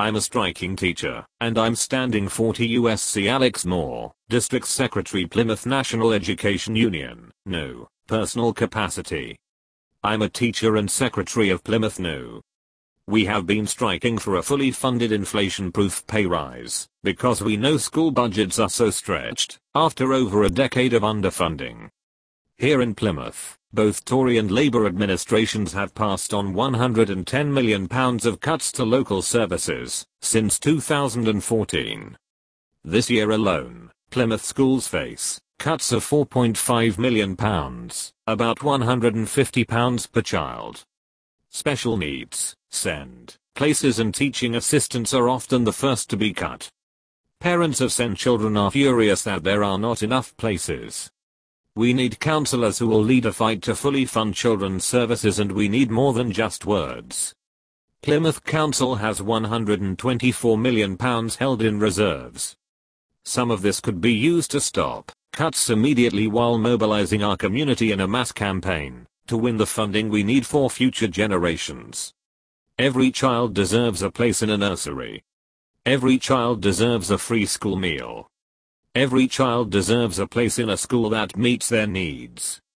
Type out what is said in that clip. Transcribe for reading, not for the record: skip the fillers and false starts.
I'm a striking teacher, and I'm standing for TUSC Alex Moore, District Secretary Plymouth National Education Union, no, personal capacity. I'm a teacher and secretary of Plymouth No. We have been striking for a fully funded inflation-proof pay rise, because we know school budgets are so stretched, after over a decade of underfunding. Here in Plymouth, both Tory and Labour administrations have passed on £110 million of cuts to local services since 2014. This year alone, Plymouth schools face cuts of £4.5 million, about £150 per child. Special needs, SEND, places and teaching assistants are often the first to be cut. Parents of SEND children are furious that there are not enough places. We need counsellors who will lead a fight to fully fund children's services, and we need more than just words. Plymouth Council has £124 million held in reserves. Some of this could be used to stop cuts immediately while mobilising our community in a mass campaign to win the funding we need for future generations. Every child deserves a place in a nursery. Every child deserves a free school meal. Every child deserves a place in a school that meets their needs.